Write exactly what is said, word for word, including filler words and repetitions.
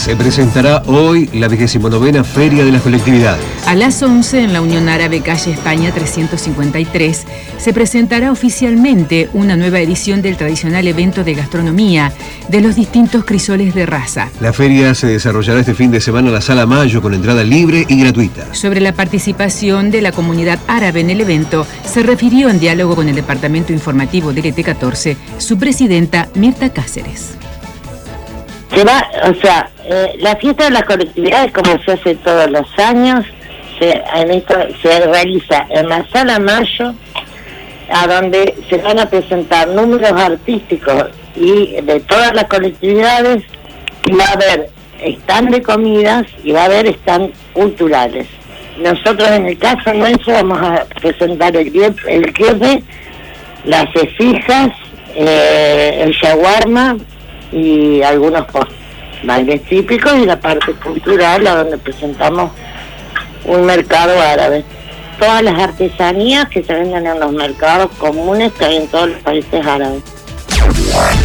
Se presentará hoy la vigésima novena Feria de las Colectividades. A las once, en la Unión Árabe, calle España trescientos cincuenta y tres, se presentará oficialmente una nueva edición del tradicional evento de gastronomía de los distintos crisoles de raza. La feria se desarrollará este fin de semana en la Sala Mayo con entrada libre y gratuita. Sobre la participación de la comunidad árabe en el evento, se refirió en diálogo con el Departamento Informativo de L T catorce su presidenta Mirta Cáceres. Se va, o sea, eh, la fiesta de las colectividades, como se hace todos los años, se, en esto, se realiza en la Sala Mayo, a donde se van a presentar números artísticos y de todas las colectividades, y va a haber stand de comidas y va a haber stand culturales. Nosotros, en el caso nuestro, vamos a presentar el el quiebre, las cefijas, eh, el shawarma y algunos bailes típicos, y la parte cultural, a donde presentamos un mercado árabe. Todas las artesanías que se venden en los mercados comunes que hay en todos los países árabes.